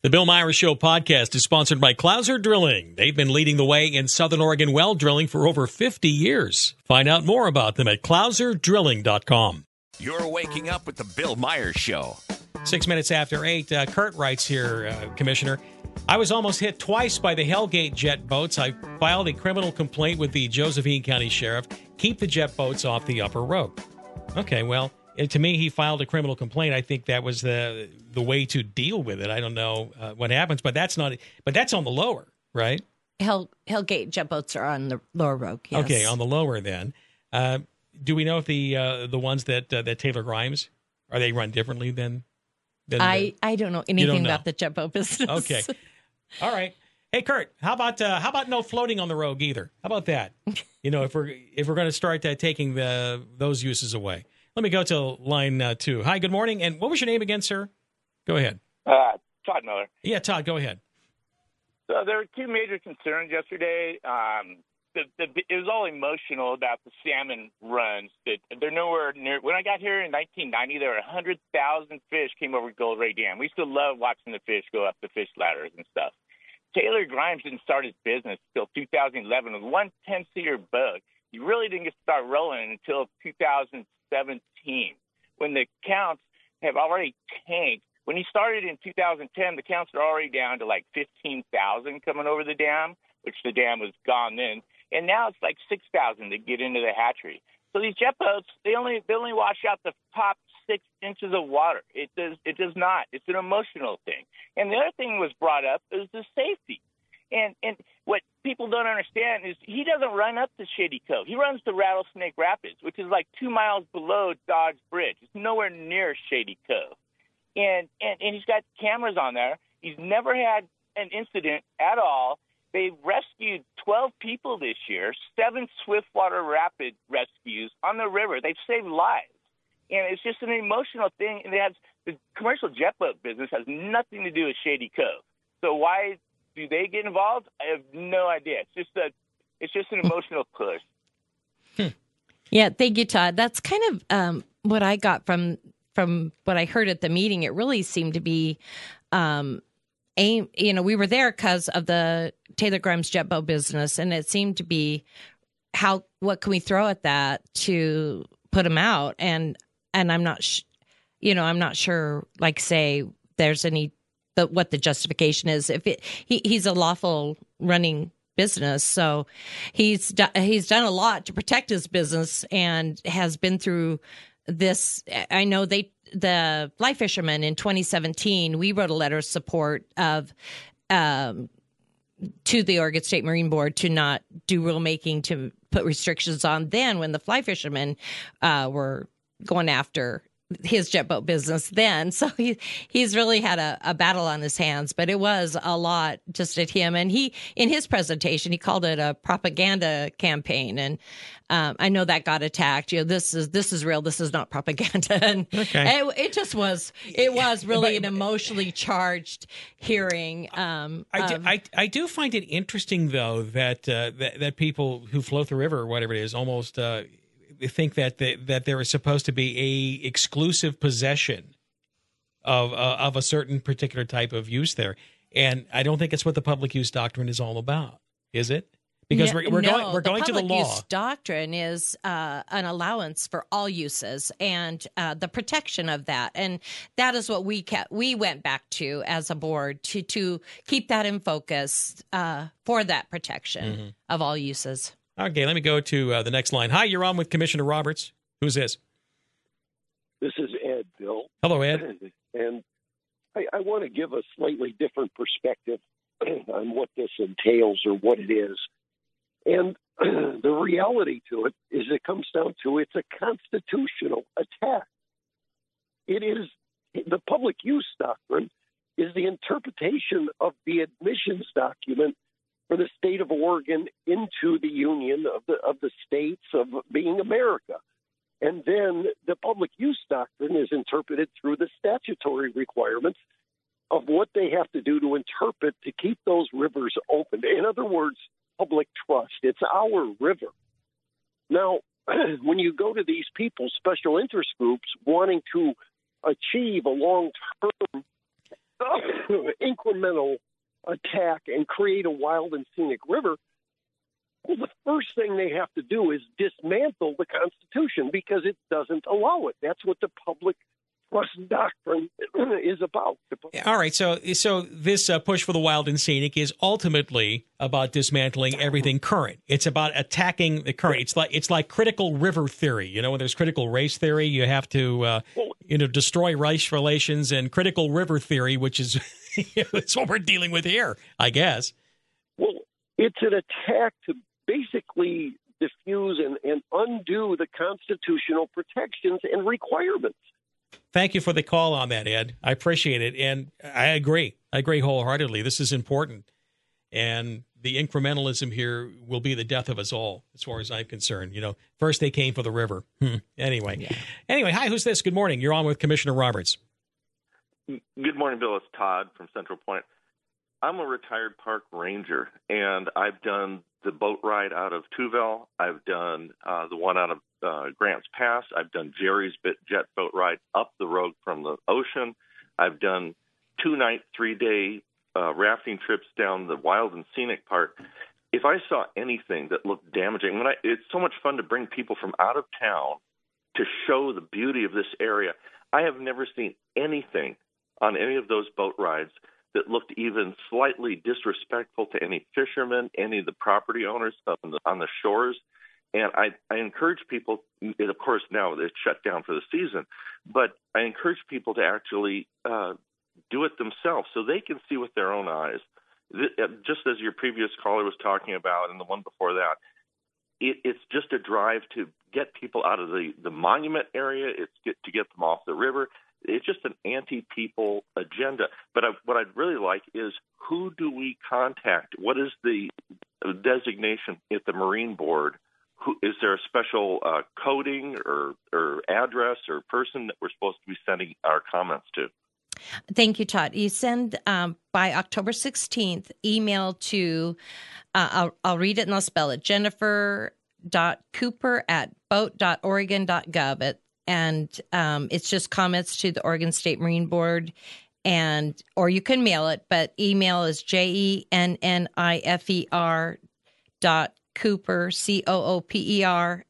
The Bill Myers Show podcast is sponsored by Clouser Drilling. They've been leading the way in Southern Oregon well drilling for over 50 years. Find out more about them at clouserdrilling.com. You're waking up with the Bill Myers Show. 6 minutes after 8, Kurt writes here, Commissioner, I was almost hit twice by the Hellgate jet boats. I filed a criminal complaint with the Josephine County Sheriff. Keep the jet boats off the upper road. Okay, well, to me, he filed a criminal complaint. I think that was the way to deal with it. I don't know what happens, but that's not. But that's on the lower, right? Hellgate jet boats are on the lower road. Yes. Okay, on the lower then. Do we know if the ones that Taylor Grimes are they run differently than I don't know anything about the jet boat business. Okay, all right. Hey, Kurt, how about no floating on the road either? How about that? If we're going to start taking those uses away. Let me go to line 2. Hi, good morning. And what was your name again, sir? Go ahead. Todd Miller. Yeah, Todd, go ahead. So there were two major concerns yesterday. It was all emotional about the salmon runs. That they're nowhere near. When I got here in 1990, there were 100,000 fish came over Gold Ray Dam. We used to love watching the fish go up the fish ladders and stuff. Taylor Grimes didn't start his business until 2011 with one 10-seater boat. He really didn't get to start rolling until 2017, when the counts have already tanked. When he started in 2010, the counts are already down to like 15,000 coming over the dam, which the dam was gone then. And now it's like 6,000 to get into the hatchery. So these jet boats, they only wash out the top 6 inches of water. It does not. It's an emotional thing. And the other thing was brought up is the safety. And what people don't understand is he doesn't run up to Shady Cove. He runs to Rattlesnake Rapids, which is like 2 miles below Dodge Bridge. It's nowhere near Shady Cove. And he's got cameras on there. He's never had an incident at all. They've rescued 12 people this year, 7 Swiftwater Rapid rescues on the river. They've saved lives. And it's just an emotional thing. And the commercial jet boat business has nothing to do with Shady Cove. So why do they get involved? I have no idea. It's just an emotional push. Yeah, thank you, Todd. That's kind of what I got from what I heard at the meeting. It really seemed to be we were there because of the Taylor Grimes jet boat business, and it seemed to be what can we throw at that to put him out? And I'm not, I'm not sure. Like, say, there's what the justification is. If he's a lawful running business, so he's done a lot to protect his business and has been through this. I know the fly fishermen in 2017, we wrote a letter of support to the Oregon State Marine Board to not do rulemaking to put restrictions on then when the fly fishermen were going after his jet boat business then. So he's really had a battle on his hands, but it was a lot just at him. And in his presentation, he called it a propaganda campaign. And I know that got attacked. This is real. This is not propaganda. And it was really an emotionally charged hearing. I do find it interesting, though, that people who float the river or whatever it is almost think that there is supposed to be a exclusive possession of a certain particular type of use there, and I don't think it's what the public use doctrine is all about, is it? Because we're going to the law. The public use doctrine is an allowance for all uses and the protection of that, and that is what we went back to as a board to keep that in focus for that protection of all uses. Okay, let me go to the next line. Hi, you're on with Commissioner Roberts. Who's this? This is Ed, Bill. Hello, Ed. And I want to give a slightly different perspective on what this entails or what it is. And the reality to it is it comes down to it's a constitutional attack. It is the public use doctrine is the interpretation of the admissions document for the state of Oregon into the union of the states of being America. And then the public use doctrine is interpreted through the statutory requirements of what they have to do to interpret to keep those rivers open. In other words, public trust. It's our river. Now, when you go to these people, special interest groups, wanting to achieve a long-term incremental attack and create a wild and scenic river, well, the first thing they have to do is dismantle the Constitution because it doesn't allow it. That's what the public trust doctrine is about. All right, so this push for the wild and scenic is ultimately about dismantling everything current. It's about attacking the current. It's like critical river theory. You know, when there's critical race theory, you have to destroy race relations, and critical river theory, which is it's what we're dealing with here, I guess. Well, it's an attack to basically diffuse and undo the constitutional protections and requirements. Thank you for the call on that, Ed. I appreciate it. And I agree. I agree wholeheartedly. This is important. And the incrementalism here will be the death of us all, as far as I'm concerned. You know, first they came for the river. Anyway, hi, who's this? Good morning. You're on with Commissioner Roberts. Good morning, Bill. It's Todd from Central Point. I'm a retired park ranger, and I've done the boat ride out of Tuville. I've done the one out of Grants Pass. I've done Jerry's jet boat ride up the road from the ocean. I've done 2-night, 3-day rafting trips down the wild and scenic part. If I saw anything that looked damaging, it's so much fun to bring people from out of town to show the beauty of this area. I have never seen anything on any of those boat rides that looked even slightly disrespectful to any fishermen, any of the property owners on the shores. And I encourage people, and of course now it's shut down for the season, but I encourage people to actually do it themselves so they can see with their own eyes. Just as your previous caller was talking about and the one before that, it's just a drive to get people out of the monument area. It's to get them off the river. It's just an anti-people agenda. But what I'd really like is, who do we contact? What is the designation at the Marine Board? Is there a special coding or address or person that we're supposed to be sending our comments to? Thank you, Todd. You send by October 16th, email to, I'll read it and I'll spell it, jennifer.cooper@boat.oregon.gov. And it's just comments to the Oregon State Marine Board, or you can mail it, but email is jennifer.cooper, COOPER,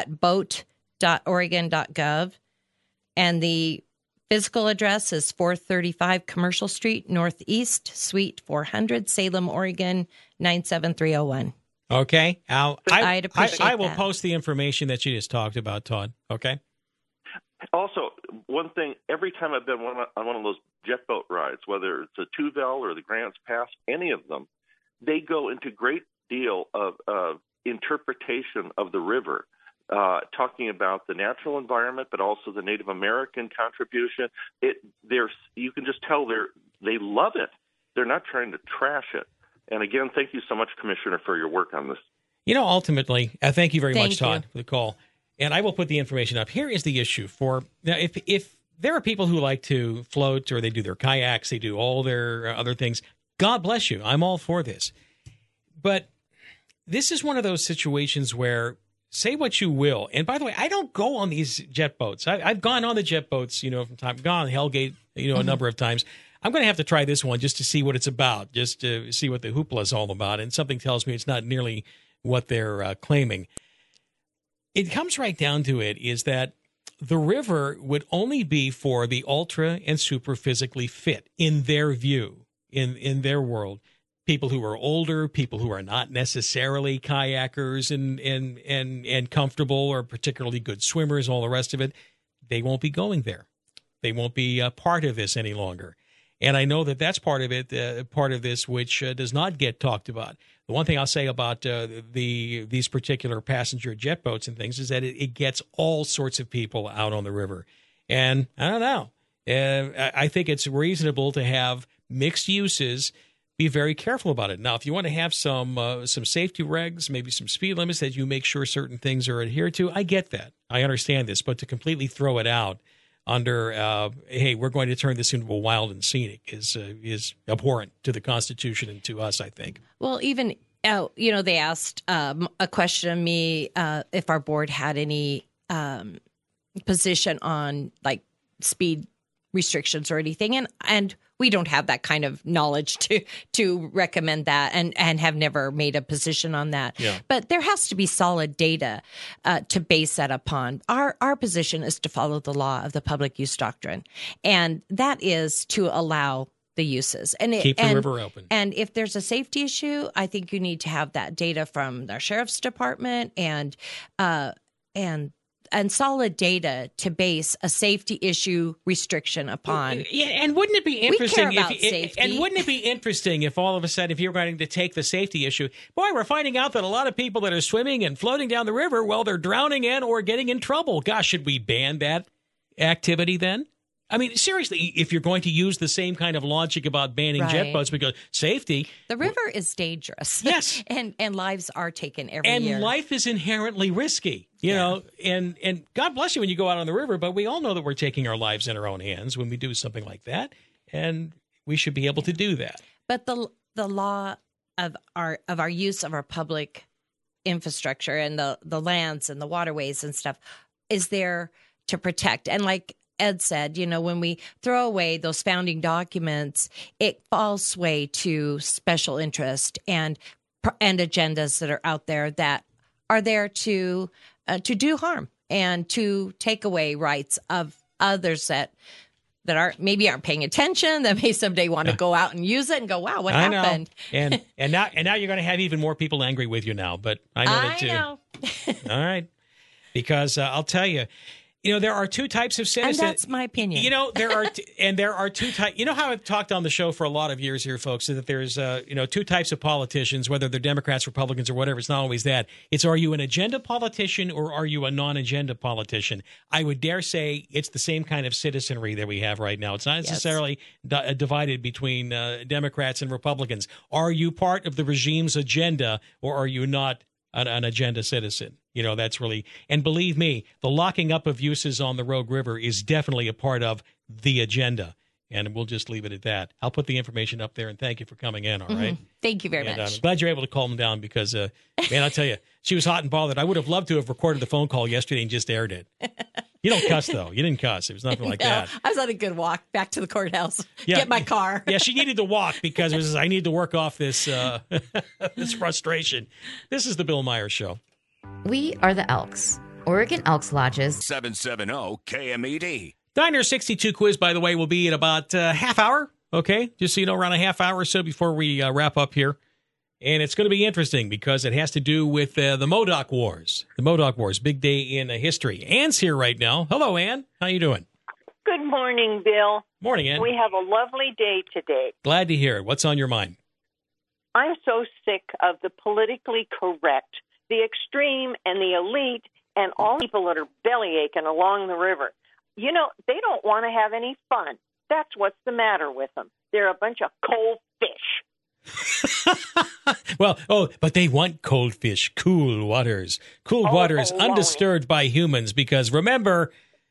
@boat.oregon.gov. And the physical address is 435 Commercial Street, Northeast, Suite 400, Salem, Oregon, 97301. Okay. I'd appreciate I will that. post the information that you just talked about, Todd. Okay. Also, one thing, every time I've been on one of those jet boat rides, whether it's the Tuville or the Grants Pass, any of them, they go into great deal of interpretation of the river, talking about the natural environment, but also the Native American contribution. You can just tell they love it. They're not trying to trash it. And again, thank you so much, Commissioner, for your work on this. You know, ultimately, thank you very much, Todd, you for the call. And I will put the information up. Here is the issue for now. If there are people who like to float, or they do their kayaks, they do all their other things, God bless you. I'm all for this. But this is one of those situations where, say what you will. And by the way, I don't go on these jet boats. I've gone on the jet boats, from time. I've gone on Hellgate, a number of times. I'm going to have to try this one just to see what it's about, just to see what the hoopla is all about. And something tells me it's not nearly what they're claiming. It comes right down to it is that the river would only be for the ultra and super physically fit in their view, in their world. People who are older, people who are not necessarily kayakers and comfortable or particularly good swimmers, all the rest of it, they won't be going there. They won't be a part of this any longer. And I know that that's part of it, part of this which does not get talked about. The one thing I'll say about these particular passenger jet boats and things is that it gets all sorts of people out on the river. And I don't know. I think it's reasonable to have mixed uses. Be very careful about it. Now, if you want to have some safety regs, maybe some speed limits that you make sure certain things are adhered to, I get that. I understand this. But to completely throw it out under, hey, we're going to turn this into a wild and scenic is abhorrent to the Constitution and to us, I think. Well, even, they asked a question of me if our board had any position on, like, speed restrictions or anything, and we don't have that kind of knowledge to recommend that, and have never made a position on that. Yeah. But there has to be solid data to base that upon. Our position is to follow the law of the public use doctrine, and that is to allow the uses and Keep the river open. And if there's a safety issue, I think you need to have that data from the sheriff's department and solid data to base a safety issue restriction upon. Yeah, and wouldn't it be interesting? We care about safety. And wouldn't it be interesting if all of a sudden, if you're going to take the safety issue, boy, we're finding out that a lot of people that are swimming and floating down the river, well, they're drowning and or getting in trouble. Gosh, should we ban that activity then? I mean, seriously, if you're going to use the same kind of logic about banning jet boats because safety. The river is dangerous. Yes. and lives are taken every and year. And life is inherently risky, you know, and God bless you when you go out on the river, but we all know that we're taking our lives in our own hands when we do something like that, and we should be able to do that. But the law of our use of our public infrastructure and the lands and the waterways and stuff is there to protect. And like Ed said, you know, when we throw away those founding documents, it falls sway to special interest and agendas that are out there that are there to do harm and to take away rights of others that aren't paying attention, that may someday want to go out and use it and go, wow, what happened? And now you're going to have even more people angry with you now, but I know that too. All right. Because I'll tell you, you know, there are two types of citizens. And that's my opinion. You know, there are two types. You know how I've talked on the show for a lot of years here, folks, that there's, two types of politicians, whether they're Democrats, Republicans, or whatever. It's not always that. It's, are you an agenda politician or are you a non-agenda politician? I would dare say it's the same kind of citizenry that we have right now. It's not necessarily divided between Democrats and Republicans. Are you part of the regime's agenda or are you not an agenda citizen? You know, that's really, and believe me, the locking up of uses on the Rogue River is definitely a part of the agenda. And we'll just leave it at that. I'll put the information up there, and thank you for coming in, all right? Thank you very much. I'm glad you're able to calm down because, man, I'll tell you, she was hot and bothered. I would have loved to have recorded the phone call yesterday and just aired it. You don't cuss, though. You didn't cuss. It was nothing like that. I was on a good walk back to the courthouse. Get my car. Yeah, she needed to walk because it was, I need to work off this this frustration. This is the Bill Myers Show. We are the Elks, Oregon Elks Lodges. 770 KMED. Diner 62 quiz, by the way, will be in about half hour. Okay, just so you know, around a half hour or so before we wrap up here. And it's going to be interesting because it has to do with the Modoc Wars. The Modoc Wars, big day in history. Ann's here right now. Hello, Ann. How you doing? Good morning, Bill. Morning, Ann. We have a lovely day today. Glad to hear it. What's on your mind? I'm so sick of the politically correct, the extreme, and the elite, and all people that are belly aching along the river. You know, they don't want to have any fun. That's what's the matter with them. They're a bunch of cold fish. But they want cold fish, cool waters, undisturbed by humans. Because remember,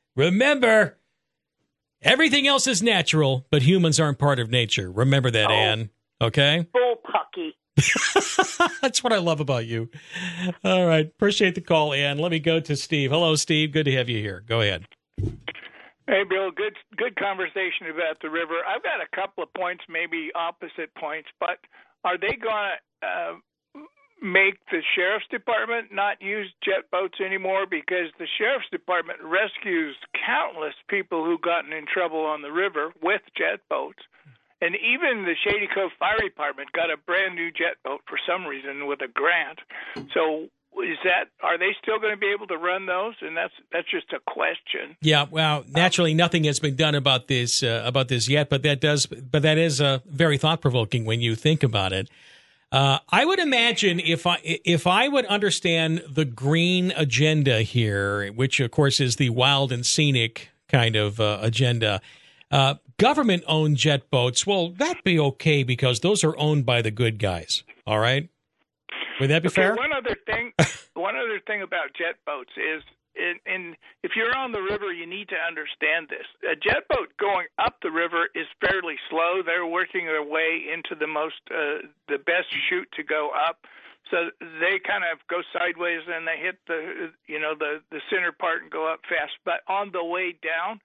everything else is natural, but humans aren't part of nature. Remember that, Ann. Okay? Bullpucky. That's what I love about you. All right. Appreciate the call, Ann. Let me go to Steve. Hello, Steve. Good to have you here. Go ahead. Hey, Bill, good conversation about the river. I've got a couple of points, maybe opposite points, but are they going to make the sheriff's department not use jet boats anymore? Because the sheriff's department rescues countless people who've gotten in trouble on the river with jet boats. And even the Shady Cove Fire Department got a brand new jet boat for some reason with a grant. So are they still going to be able to run those? And that's just a question. Yeah, well, naturally, nothing has been done about this yet, but that is very thought provoking when you think about it. I would imagine if I would understand the green agenda here, which of course is the wild and scenic kind of agenda. Government-owned jet boats, well, that'd be okay because those are owned by the good guys. All right. Would that be fair? One other thing about jet boats is, if you're on the river, you need to understand this. A jet boat going up the river is fairly slow. They're working their way into the best chute to go up. So they kind of go sideways and they hit the center part and go up fast. But on the way down,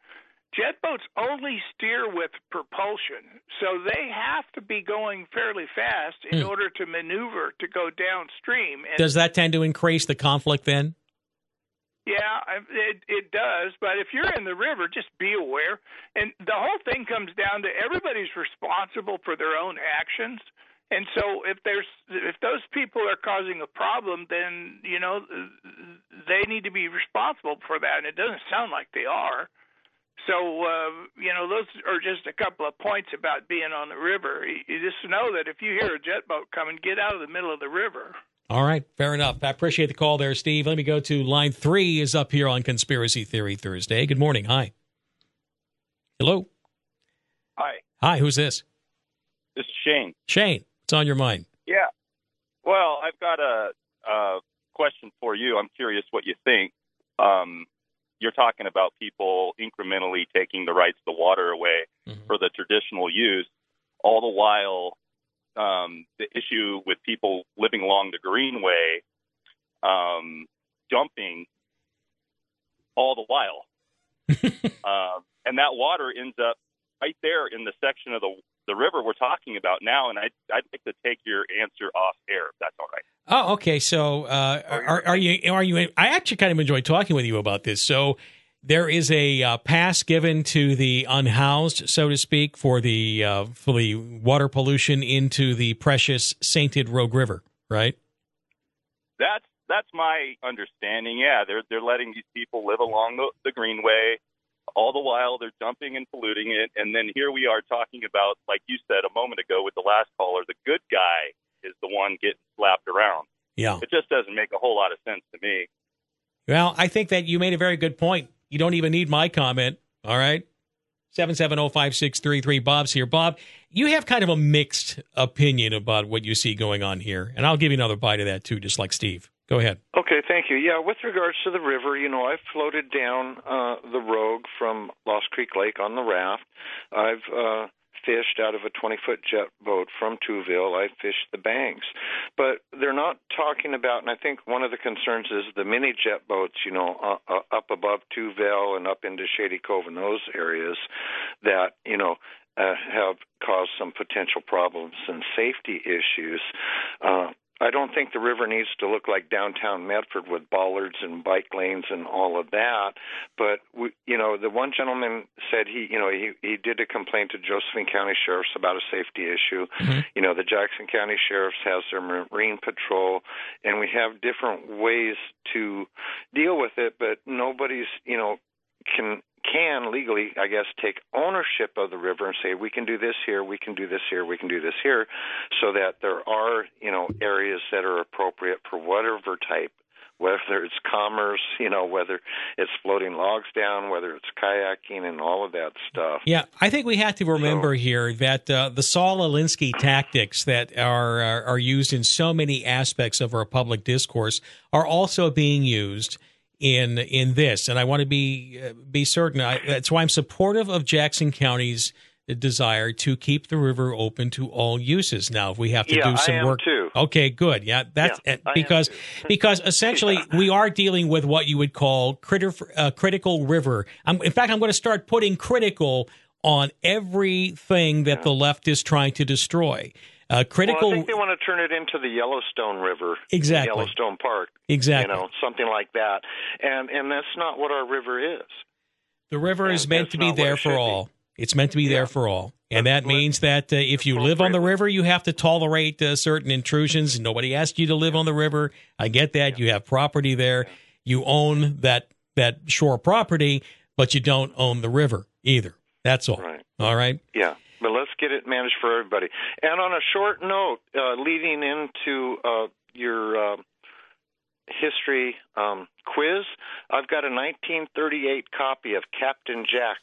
jet boats only steer with propulsion, so they have to be going fairly fast in order to maneuver to go downstream. And does that tend to increase the conflict then? Yeah, it does. But if you're in the river, just be aware. And the whole thing comes down to everybody's responsible for their own actions. And so if those people are causing a problem, then, they need to be responsible for that. And it doesn't sound like they are. So, those are just a couple of points about being on the river. You just know that if you hear a jet boat coming, get out of the middle of the river. All right, fair enough. I appreciate the call there, Steve. Let me go to line 3 is up here on Conspiracy Theory Thursday. Good morning. Hi. Hello. Hi. Hi, who's this? This is Shane. Shane, what's on your mind? Yeah. Well, I've got a question for you. I'm curious what you think. You're talking about people incrementally taking the rights to water away for the traditional use, all the while the issue with people living along the Greenway dumping all the while. And that water ends up right there in the section of the river we're talking about now, and I'd like to take your answer off air, if that's all right. Oh, okay. So are you? I actually kind of enjoyed talking with you about this. So there is a pass given to the unhoused, so to speak, for the water pollution into the precious sainted Rogue River, right? That's my understanding. Yeah, they're letting these people live along the Greenway. All the while, they're dumping and polluting it. And then here we are talking about, like you said a moment ago with the last caller, the good guy is the one getting slapped around. Yeah. It just doesn't make a whole lot of sense to me. Well, I think that you made a very good point. You don't even need my comment, all right? 770-5633. Bob's here. Bob, you have kind of a mixed opinion about what you see going on here. And I'll give you another bite of that, too, just like Steve. Go ahead. Okay, thank you. Yeah, with regards to the river, I've floated down the Rogue from Lost Creek Lake on the raft. I've fished out of a 20-foot jet boat from Tuville. I fished the banks. But they're not talking about, and I think one of the concerns is the mini jet boats, up above Tuville and up into Shady Cove and those areas that, have caused some potential problems and safety issues. I don't think the river needs to look like downtown Medford with bollards and bike lanes and all of that. But the one gentleman said he did a complaint to Josephine County Sheriff's about a safety issue. Mm-hmm. The Jackson County Sheriff's has their Marine Patrol, and we have different ways to deal with it. But nobody's can legally, I guess, take ownership of the river and say, we can do this here, we can do this here, we can do this here, so that there are, areas that are appropriate for whatever type, whether it's commerce, whether it's floating logs down, whether it's kayaking and all of that stuff. Yeah, I think we have to remember here that the Saul Alinsky tactics that are used in so many aspects of our public discourse are also being used in this, and I want to be certain. That's why I'm supportive of Jackson County's desire to keep the river open to all uses. Now, if we have to do some work, too. Okay, good. Yeah, that's because essentially we are dealing with what you would call critical river. In fact, I'm going to start putting critical on everything that the left is trying to destroy. Critical. Well, I think they want to turn it into the Yellowstone River, exactly. Yellowstone Park, exactly. Something like that, and that's not what our river is. The river is meant to be there for all. It's meant to be there for all, and that means that if you live on the river, you have to tolerate certain intrusions. Nobody asked you to live on the river. I get that. You have property there. You own that shore property, but you don't own the river either. That's all. Right. All right? Yeah. But let's get it managed for everybody. And on a short note, leading into your history quiz, I've got a 1938 copy of Captain Jack,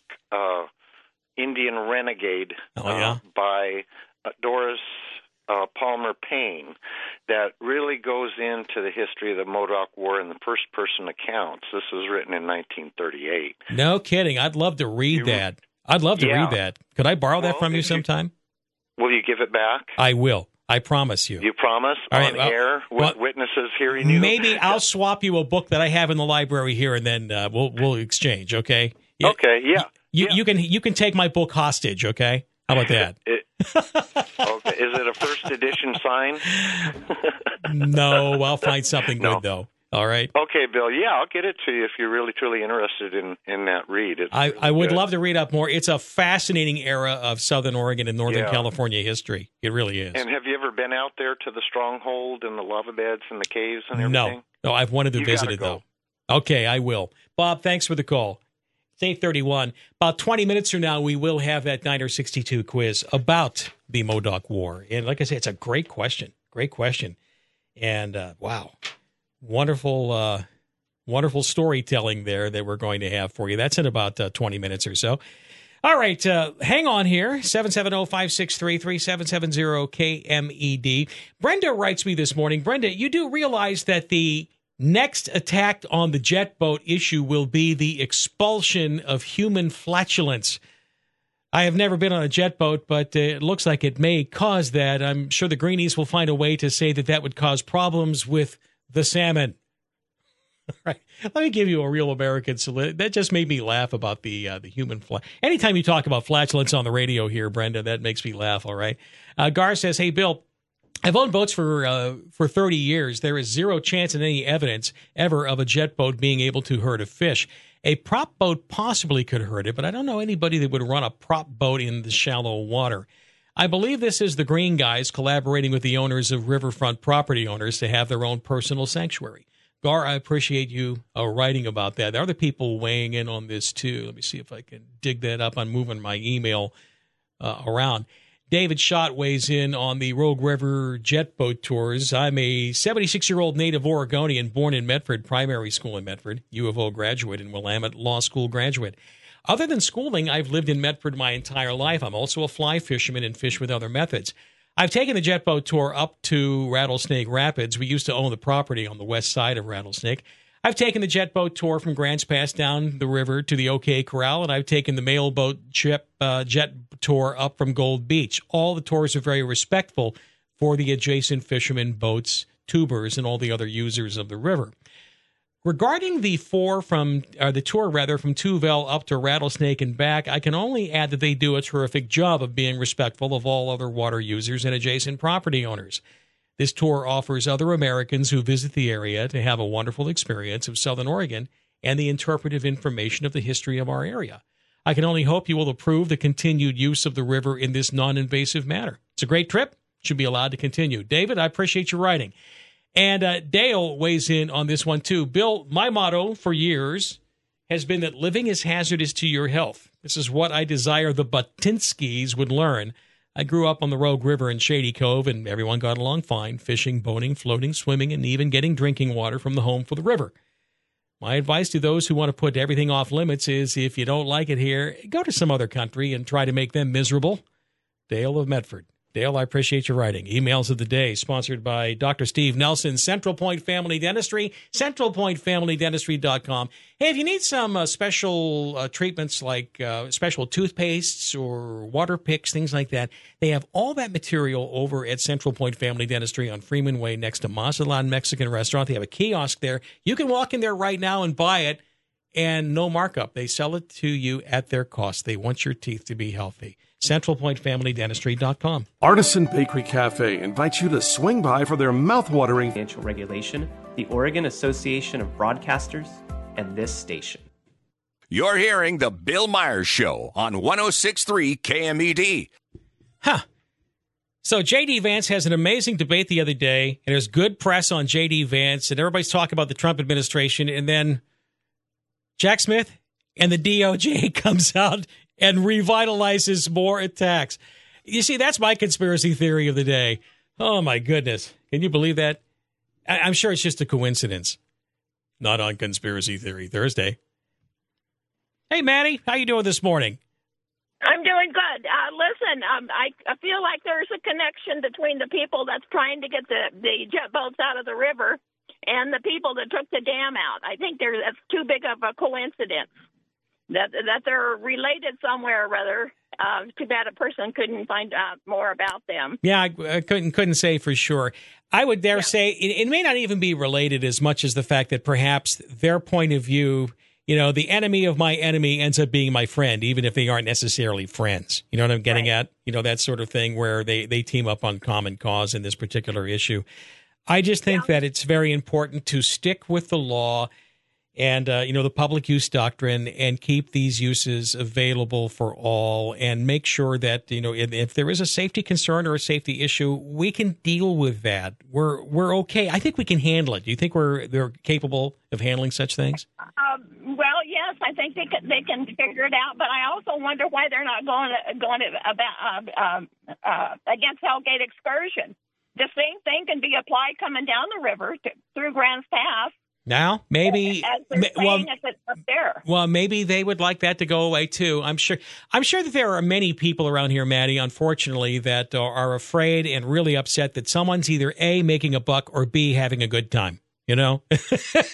Indian Renegade, by Doris Palmer Payne, that really goes into the history of the Modoc War in the first-person accounts. This was written in 1938. No kidding. I'd love to read that. I'd love to read that. Could I borrow that from you sometime? Will you give it back? I will. I promise you. You promise? All on air with witnesses hearing you? Maybe I'll swap you a book that I have in the library here, and then we'll exchange, okay? Okay, yeah. You can take my book hostage, okay? How about that? Okay. Is it a first edition sign? No, I'll find something good, though. All right. Okay, Bill. Yeah, I'll get it to you if you're really, truly interested in that read. I would love to read up more. It's a fascinating era of Southern Oregon and Northern California history. It really is. And have you ever been out there to the Stronghold and the lava beds and the caves and everything? No, I've wanted to visit it, though. Okay, I will. Bob, thanks for the call. It's 8:31. About 20 minutes from now, we will have that Niner 62 quiz about the Modoc War. And like I said, it's a great question. Great question. And, wow. Wonderful storytelling there that we're going to have for you. That's in about 20 minutes or so. All right, hang on here, 770-563-3770-KMED. Brenda writes me this morning, Brenda, you do realize that the next attack on the jet boat issue will be the expulsion of human flatulence. I have never been on a jet boat, but it looks like it may cause that. I'm sure the Greenies will find a way to say that would cause problems with the salmon. All right. Let me give you a real American salute. That just made me laugh about the human Anytime you talk about flatulence on the radio here, Brenda, that makes me laugh, all right? Gar says, hey, Bill, I've owned boats for 30 years. There is zero chance in any evidence ever of a jet boat being able to hurt a fish. A prop boat possibly could hurt it, but I don't know anybody that would run a prop boat in the shallow water. I believe this is the green guys collaborating with the owners of riverfront property owners to have their own personal sanctuary. Gar, I appreciate you writing about that. There are other people weighing in on this, too. Let me see if I can dig that up. I'm moving my email around. David Schott weighs in on the Rogue River jet boat tours. I'm a 76-year-old native Oregonian born in Medford Primary School in Medford, U of O graduate, and Willamette Law School graduate. Other than schooling, I've lived in Medford my entire life. I'm also a fly fisherman and fish with other methods. I've taken the jet boat tour up to Rattlesnake Rapids. We used to own the property on the west side of Rattlesnake. I've taken the jet boat tour from Grants Pass down the river to the OK Corral, and I've taken the mail boat jet tour up from Gold Beach. All the tours are very respectful for the adjacent fishermen, boats, tubers, and all the other users of the river. Regarding the tour from Tuville up to Rattlesnake and back, I can only add that they do a terrific job of being respectful of all other water users and adjacent property owners. This tour offers other Americans who visit the area to have a wonderful experience of Southern Oregon and the interpretive information of the history of our area. I can only hope you will approve the continued use of the river in this non-invasive manner. It's a great trip. Should be allowed to continue. David, I appreciate your writing. And Dale weighs in on this one, too. Bill, my motto for years has been that living is hazardous to your health. This is what I desire the Batinskis would learn. I grew up on the Rogue River in Shady Cove, and everyone got along fine, fishing, boating, floating, swimming, and even getting drinking water from the home for the river. My advice to those who want to put everything off limits is if you don't like it here, go to some other country and try to make them miserable. Dale of Medford. Dale, I appreciate your writing. Emails of the day, sponsored by Dr. Steve Nelson, Central Point Family Dentistry, centralpointfamilydentistry.com. Hey, if you need some special treatments like special toothpastes or water picks, things like that, they have all that material over at Central Point Family Dentistry on Freeman Way next to Mazatlan Mexican Restaurant. They have a kiosk there. You can walk in there right now and buy it, and no markup. They sell it to you at their cost. They want your teeth to be healthy. CentralPointFamilyDentistry.com. Artisan Bakery Cafe invites you to swing by for their mouth-watering financial regulation, the Oregon Association of Broadcasters, and this station. You're hearing The Bill Myers Show on 106.3 KMED. So J.D. Vance has an amazing debate the other day, and there's good press on J.D. Vance, and everybody's talking about the Trump administration, and then Jack Smith and the DOJ comes out and revitalizes more attacks. You see, that's my conspiracy theory of the day. Oh, my goodness. Can you believe that? I'm sure it's just a coincidence. Not on Conspiracy Theory Thursday. Hey, Maddie, how you doing this morning? I'm doing good. Listen, I feel like there's a connection between the people that's trying to get the jet boats out of the river and the people that took the dam out. I think that's too big of a coincidence. That they're related somewhere or other. Too bad a person couldn't find out more about them. Yeah, I couldn't say for sure. I would dare say it may not even be related as much as the fact that perhaps their point of view the enemy of my enemy ends up being my friend, even if they aren't necessarily friends. You know what I'm getting at? That sort of thing where they team up on common cause in this particular issue. I just think that it's very important to stick with the law and, the public use doctrine and keep these uses available for all and make sure that, if there is a safety concern or a safety issue, we can deal with that. We're okay. I think we can handle it. Do you think they're capable of handling such things? Well, yes, I think they can figure it out, but I also wonder why they're not going against Hellgate excursion. The same thing can be applied coming down the river through Grants Pass. Now, maybe, up there. Well, maybe they would like that to go away too. I'm sure that there are many people around here, Maddie, unfortunately, that are afraid and really upset that someone's either A, making a buck, or B, having a good time. That's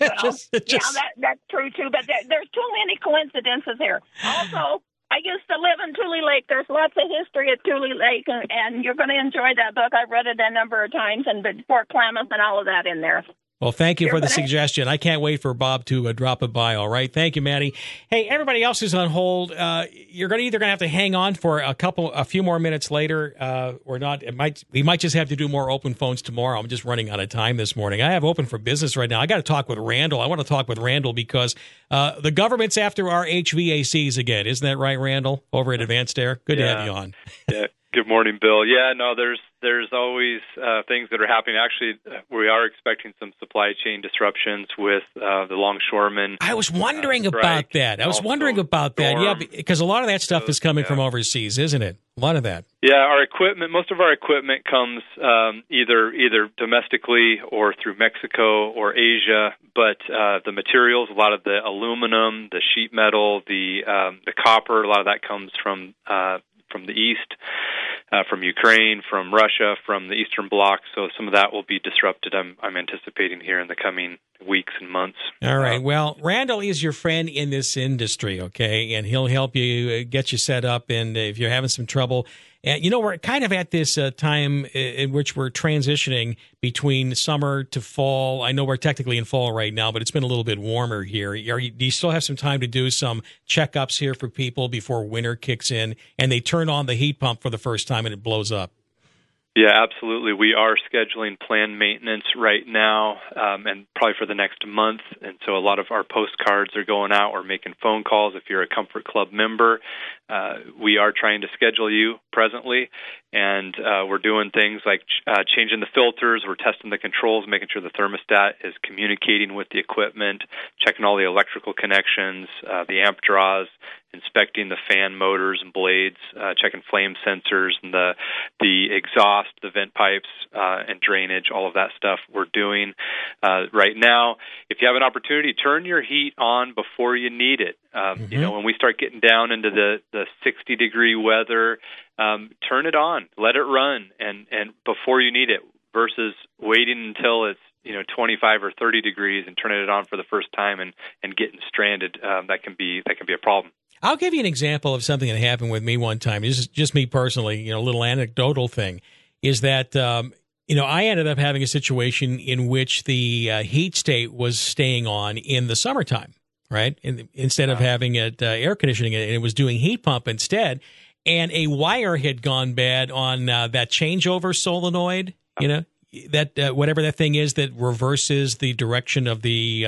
true too. But there's too many coincidences here. Also, I used to live in Tule Lake. There's lots of history at Tule Lake, and you're going to enjoy that book. I've read it a number of times, and Fort Klamath and all of that in there. Well, thank you for the suggestion. I can't wait for Bob to drop it by. All right. Thank you, Maddie. Hey, everybody else who's on hold, you're either going to have to hang on for a few more minutes later or not. We might just have to do more open phones tomorrow. I'm just running out of time this morning. I have open for business right now. I got to talk with Randall. I want to talk with Randall because the government's after our HVACs again. Isn't that right, Randall, over at Advanced Air? Good to have you on. Yeah. Good morning, Bill. Yeah, no, there's always things that are happening. Actually, we are expecting some supply chain disruptions with the longshoremen. I was wondering about that. Yeah, because a lot of that stuff is coming from overseas, isn't it? A lot of that. Yeah, our equipment, most of our equipment comes either domestically or through Mexico or Asia. But the materials, a lot of the aluminum, the sheet metal, the copper, a lot of that comes from the East, from Ukraine, from Russia, from the Eastern Bloc. So some of that will be disrupted, I'm anticipating, here in the coming weeks and months. All right. Well, Randall is your friend in this industry, okay? And he'll help you get you set up. And if you're having some trouble, and we're kind of at this time in which we're transitioning between summer to fall. I know we're technically in fall right now, but it's been a little bit warmer here. Do you still have some time to do some checkups here for people before winter kicks in and they turn on the heat pump for the first time and it blows up? Yeah, absolutely. We are scheduling planned maintenance right now and probably for the next month. And so a lot of our postcards are going out. We're making phone calls. If you're a Comfort Club member, we are trying to schedule you presently. And we're doing things like changing the filters. We're testing the controls, making sure the thermostat is communicating with the equipment, checking all the electrical connections, the amp draws, inspecting the fan motors and blades, checking flame sensors and the exhaust, the vent pipes, and drainage, all of that stuff we're doing right now. If you have an opportunity, turn your heat on before you need it. When we start getting down into the 60-degree weather, turn it on, let it run, and before you need it, versus waiting until it's 25 or 30 degrees and turning it on for the first time and getting stranded. That can be a problem. I'll give you an example of something that happened with me one time. This is just me personally, a little anecdotal thing, is that, I ended up having a situation in which the heat state was staying on in the summertime, right? Instead of having it air conditioning, and it was doing heat pump instead. And a wire had gone bad on that changeover solenoid, that whatever that thing is that reverses the direction of the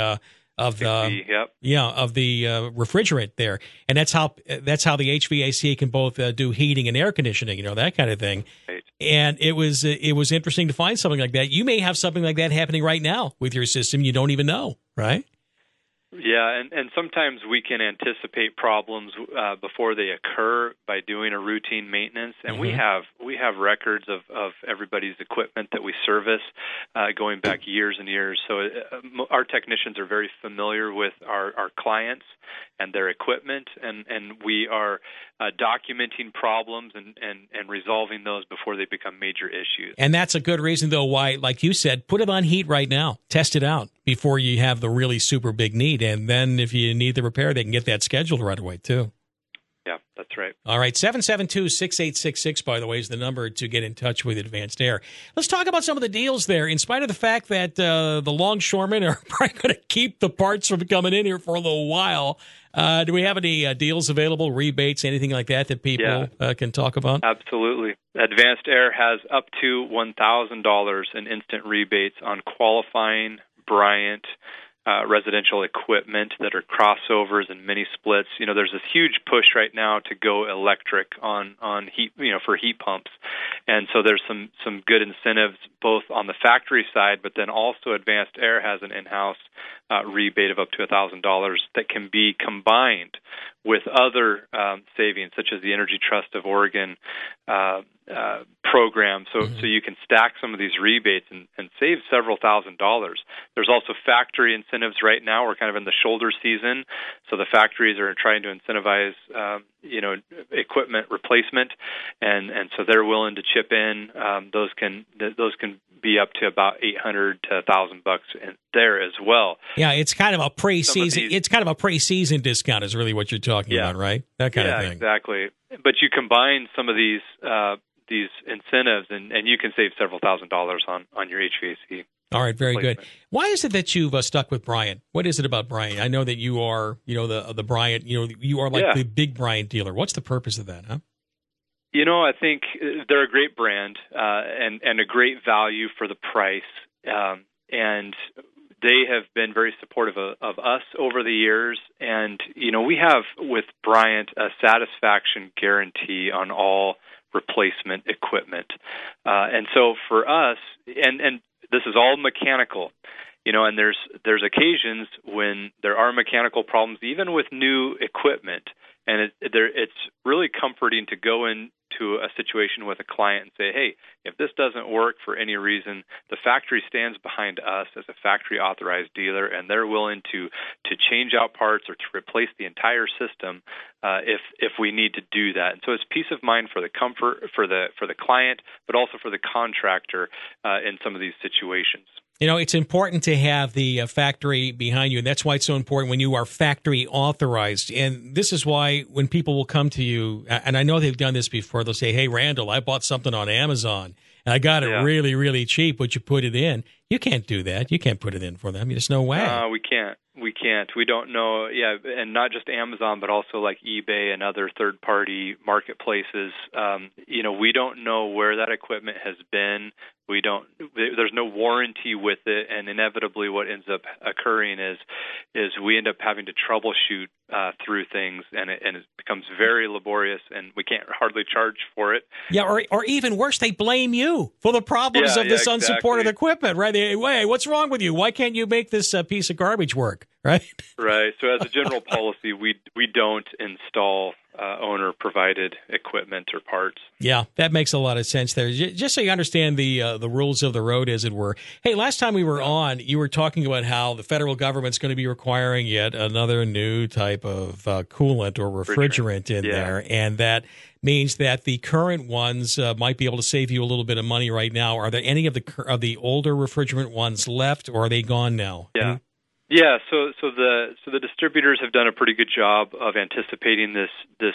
refrigerant there, and that's how the HVAC can both do heating and air conditioning, that kind of thing. Right. And it was interesting to find something like that. You may have something like that happening right now with your system. You don't even know, right? Yeah, and sometimes we can anticipate problems before they occur by doing a routine maintenance. And we have records of everybody's equipment that we service going back years and years. So our technicians are very familiar with our clients and their equipment, and we are documenting problems and resolving those before they become major issues. And that's a good reason, though, why, like you said, put it on heat right now. Test it out before you have the really super big need. And then if you need the repair, they can get that scheduled right away, too. Yeah. That's right. All right, 772-6866, by the way, is the number to get in touch with Advanced Air. Let's talk about some of the deals there. In spite of the fact that the longshoremen are probably going to keep the parts from coming in here for a little while, do we have any deals available, rebates, anything like that people can talk about? Absolutely. Advanced Air has up to $1,000 in instant rebates on qualifying Bryant residential equipment that are crossovers and mini splits. There's this huge push right now to go electric on heat, for heat pumps. And so there's some good incentives both on the factory side, but then also Advanced Air has an in-house rebate of up to $1,000 that can be combined with other savings, such as the Energy Trust of Oregon program. So you can stack some of these rebates and save several $1,000s. There's also factory incentives right now. We're kind of in the shoulder season, so the factories are trying to incentivize equipment replacement, and so they're willing to chip in. Those can be up to about $800 to $1,000 there as well. Yeah, it's kind of a pre-season. It's kind of a pre-season discount, is really what you're talking about, right? That kind of thing. Exactly. But you combine some of these incentives, and you can save several $1,000s on your HVAC. All right, very good. Why is it that you've stuck with Bryant? What is it about Bryant? I know that you are, the Bryant. You are like the big Bryant dealer. What's the purpose of that, huh? I think they're a great brand and a great value for the price, and they have been very supportive of us over the years. And we have with Bryant a satisfaction guarantee on all replacement equipment, and so for us, and this is all mechanical. And there's occasions when there are mechanical problems, even with new equipment, and it's really comforting to go into a situation with a client and say, hey, if this doesn't work for any reason, the factory stands behind us as a factory authorized dealer, and they're willing to change out parts or to replace the entire system if we need to do that. And so it's peace of mind for the comfort for the client, but also for the contractor in some of these situations. It's important to have the factory behind you, and that's why it's so important when you are factory authorized. And this is why when people will come to you, and I know they've done this before, they'll say, hey, Randall, I bought something on Amazon, and I got it really, really cheap. Would you put it in? You can't do that. You can't put it in for them. There's no way. We can't. We don't know. Yeah, and not just Amazon, but also like eBay and other third-party marketplaces. We don't know where that equipment has been. There's no warranty with it, and inevitably what ends up occurring is we end up having to troubleshoot through things, and it becomes very laborious, and we can't hardly charge for it. Yeah, or even worse, they blame you for the problems of this unsupported equipment, right? Hey, what's wrong with you? Why can't you make this piece of garbage work, right? Right. So as a general policy, we don't install owner-provided equipment or parts. Yeah, that makes a lot of sense there. Just so you understand the rules of the road, as it were. Hey, last time we were on, you were talking about how the federal government's going to be requiring yet another new type of coolant or refrigerant in there, and that means that the current ones might be able to save you a little bit of money right now. Are there any of the older refrigerant ones left, or are they gone now? Yeah. Yeah, so the distributors have done a pretty good job of anticipating this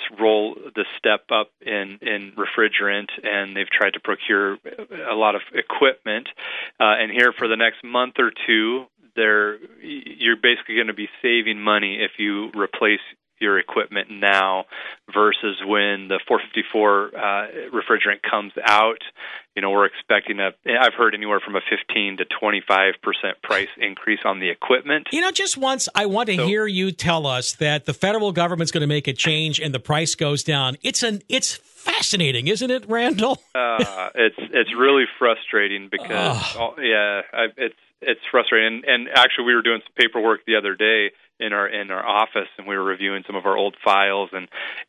step up in refrigerant, and they've tried to procure a lot of equipment. And here for the next month or two, you're basically going to be saving money if you replace your equipment now versus when the 454 refrigerant comes out. We're expecting I've heard anywhere from a 15 to 25% price increase on the equipment. Just once, I want to hear you tell us that the federal government's going to make a change and the price goes down. It's fascinating, isn't it, Randall? It's really frustrating because it's frustrating. And actually, we were doing some paperwork the other day in our office, and we were reviewing some of our old files, and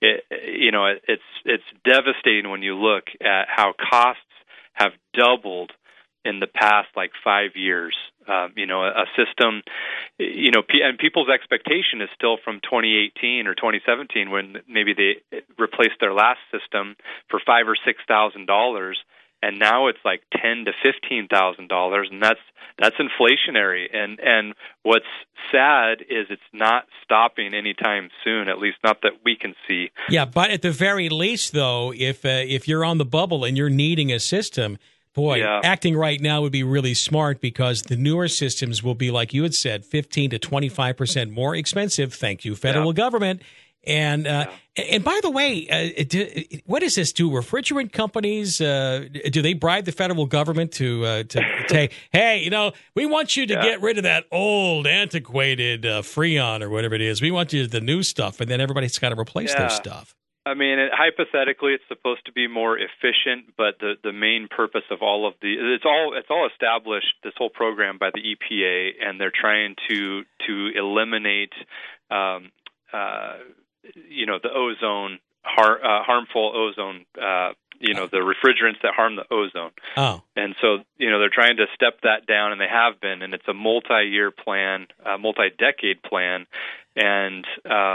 it's devastating when you look at how costs have doubled in the past 5 years. A system, and people's expectation is still from 2018 or 2017 when maybe they replaced their last system for $5,000 or $6,000. and now it's like $10,000 to $15,000, and that's inflationary. And what's sad is it's not stopping anytime soon, at least not that we can see. Yeah, but at the very least, though, if you're on the bubble and you're needing a system, boy, acting right now would be really smart, because the newer systems will be, like you had said, 15 to 25% more expensive. Thank you, federal government. And by the way, what does this do? Refrigerant companies, do they bribe the federal government to say, hey, we want you to get rid of that old, antiquated Freon or whatever it is. We want you to the new stuff, and then everybody's got to replace their stuff. I mean, hypothetically, it's supposed to be more efficient, but the main purpose of all of it's all established, this whole program, by the EPA, and they're trying to eliminate the ozone, harmful ozone, the refrigerants that harm the ozone. Oh. And so, they're trying to step that down, and they have been, and it's a multi-year plan, multi-decade plan, and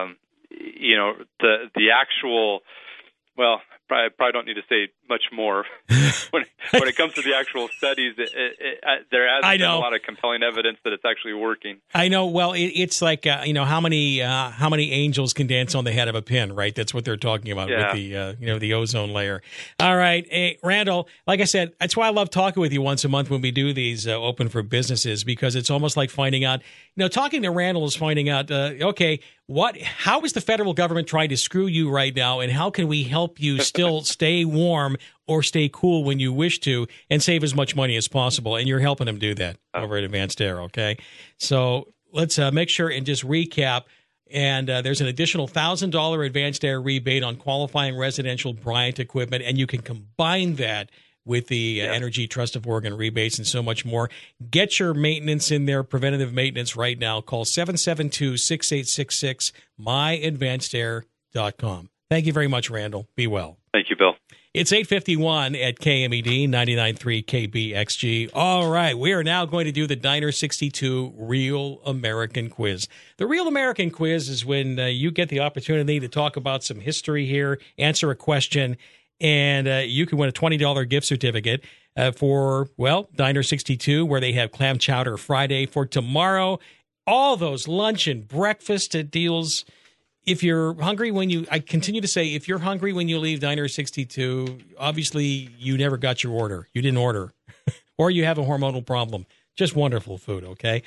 the actual, well, I probably don't need to say much more. when it comes to the actual studies, there has been a lot of compelling evidence that it's actually working. I know. Well, it's like how many angels can dance on the head of a pin, right? That's what they're talking about with the the ozone layer. All right, hey, Randall. Like I said, that's why I love talking with you once a month when we do these open for businesses, because it's almost like finding out. Talking to Randall is finding out. How is the federal government trying to screw you right now, and how can we help you still stay warm or stay cool when you wish to, and save as much money as possible? And you're helping them do that over at Advanced Air, okay? So let's make sure and just recap. And there's an additional $1,000 Advanced Air rebate on qualifying residential Bryant equipment, and you can combine that with the Energy Trust of Oregon rebates and so much more. Get your maintenance in there, preventative maintenance, right now. Call 772-6866, myadvancedair.com. Thank you very much, Randall. Be well. Thank you, Bill. It's 8:51 at KMED 99.3 KBXG. All right, we are now going to do the Diner 62 Real American Quiz. The Real American Quiz is when you get the opportunity to talk about some history here, answer a question, and you can win a $20 gift certificate for, Diner 62, where they have clam chowder Friday. For tomorrow, all those lunch and breakfast deals. If you're hungry I continue to say, if you're hungry when you leave Diner 62, obviously you never got your order. You didn't order. Or you have a hormonal problem. Just wonderful food, okay?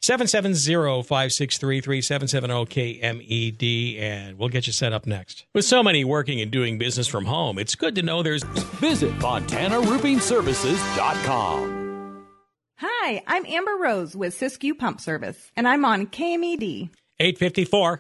770-563-3770-KMED, and we'll get you set up next. With so many working and doing business from home, it's good to know there's... Visit MontanaRoofingServices.com. Hi, I'm Amber Rose with Siskiyou Pump Service, and I'm on KMED. 854.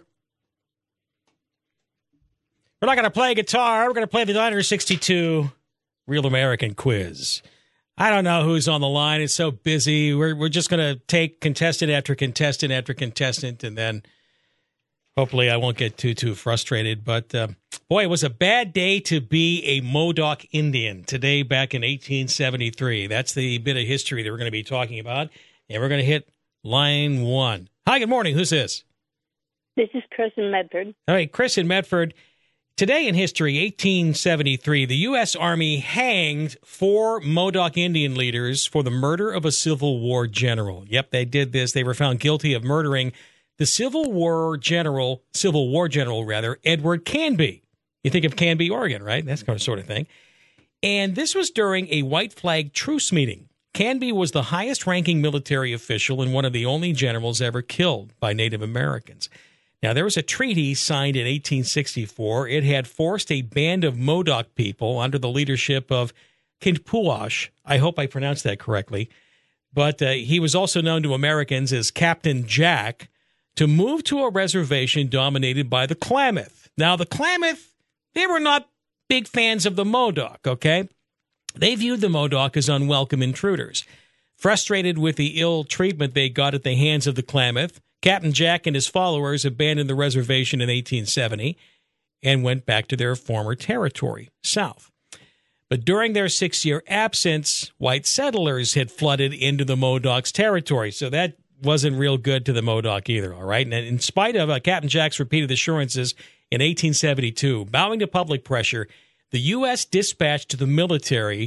We're not going to play guitar. We're going to play the Diner 62 Real American Quiz. I don't know who's on the line. It's so busy. We're just going to take contestant after contestant after contestant, and then hopefully I won't get too frustrated. But, boy, it was a bad day to be a Modoc Indian today back in 1873. That's the bit of history that we're going to be talking about, and we're going to hit line one. Hi, good morning. Who's this? This is Chris in Medford. All right, Chris in Medford. Today in history, 1873, the U.S. Army hanged 4 Modoc Indian leaders for the murder of a Civil War general. Yep, they did this. They were found guilty of murdering the Civil War general, Edward Canby. You think of Canby, Oregon, right? That's kind of sort of thing. And this was during a white flag truce meeting. Canby was the highest-ranking military official and one of the only generals ever killed by Native Americans. Now, there was a treaty signed in 1864. It had forced a band of Modoc people under the leadership of Kinpuash. I hope I pronounced that correctly. But he was also known to Americans as Captain Jack, to move to a reservation dominated by the Klamath. Now, the Klamath, they were not big fans of the Modoc, okay? They viewed the Modoc as unwelcome intruders. Frustrated with the ill treatment they got at the hands of the Klamath, Captain Jack and his followers abandoned the reservation in 1870 and went back to their former territory, south. But during their 6-year absence, white settlers had flooded into the Modoc's territory, so that wasn't real good to the Modoc either, all right? And in spite of Captain Jack's repeated assurances in 1872, bowing to public pressure, the U.S. dispatched the military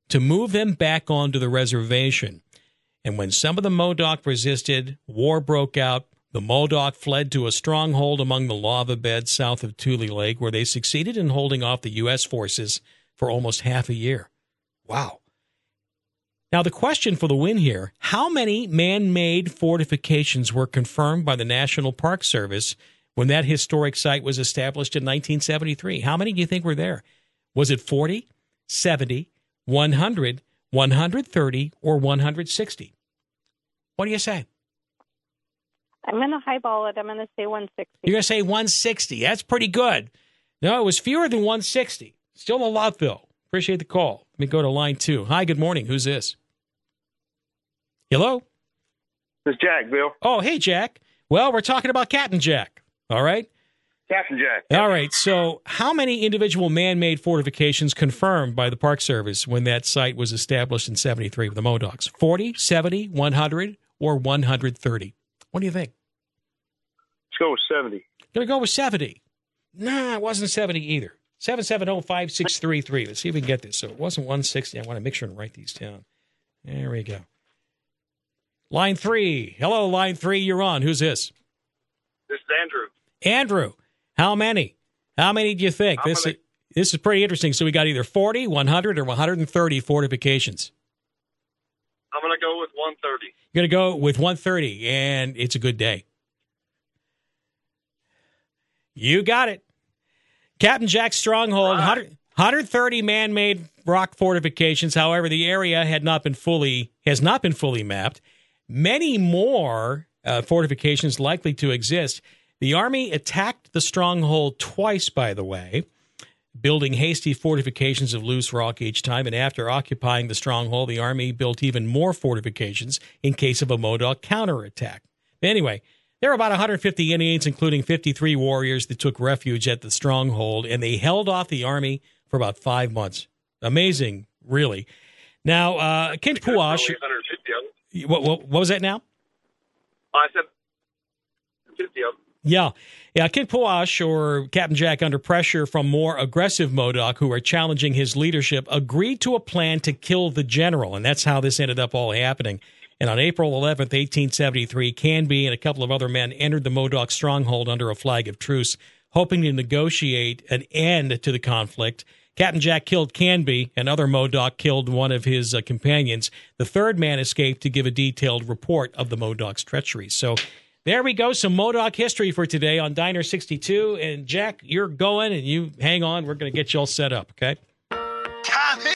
to move them back onto the reservation. And when some of the Modoc resisted, war broke out. The Modoc fled to a stronghold among the lava beds south of Tule Lake, where they succeeded in holding off the U.S. forces for almost half a year. Wow. Now, the question for the win here, how many man-made fortifications were confirmed by the National Park Service when that historic site was established in 1973? How many do you think were there? Was it 40, 70, 100, 130, or 160? What do you say? I'm going to highball it. I'm going to say 160. You're going to say 160. That's pretty good. No, it was fewer than 160. Still a lot, though. Appreciate the call. Let me go to line 2. Hi, good morning. Who's this? Hello? This is Jack, Bill. Oh, hey, Jack. Well, we're talking about Captain Jack. All right? Captain Jack. All right. So how many individual man-made fortifications confirmed by the Park Service when that site was established in 73 with the Modocs? 40, 70, 100, or 130? What do you think? Let's go with 70. Going to go with 70. Nah, it wasn't 70 either. 770-5633. Let's see if we can get this. So it wasn't 160. I want to make sure and write these down. There we go. Line 3. Hello, line 3. You're on. Who's this? This is Andrew. Andrew. How many? How many do you think? This is pretty interesting. So we got either 40, 100, or 130 fortifications. I'm going to go with 130. You're going to go with 130, and it's a good day. You got it. Captain Jack's stronghold, 130 man-made rock fortifications. However, the area has not been fully mapped. Many more fortifications likely to exist. The Army attacked the stronghold twice, by the way, building hasty fortifications of loose rock each time. And after occupying the stronghold, the Army built even more fortifications in case of a Modoc counterattack. Anyway, there were about 150 Indians, including 53 warriors, that took refuge at the stronghold, and they held off the Army for about 5 months. Amazing, really. Now, Kent Puash. What was that now? I said 50 of them. Yeah. Kent Puash, or Captain Jack, under pressure from more aggressive Modoc who are challenging his leadership, agreed to a plan to kill the general, and that's how this ended up all happening. And on April 11th, 1873, Canby and a couple of other men entered the Modoc stronghold under a flag of truce, hoping to negotiate an end to the conflict. Captain Jack killed Canby, and other Modoc killed one of his companions. The third man escaped to give a detailed report of the Modoc's treachery. So there we go, some Modoc history for today on Diner 62. And Jack, you're going, and you hang on. We're going to get you all set up, okay?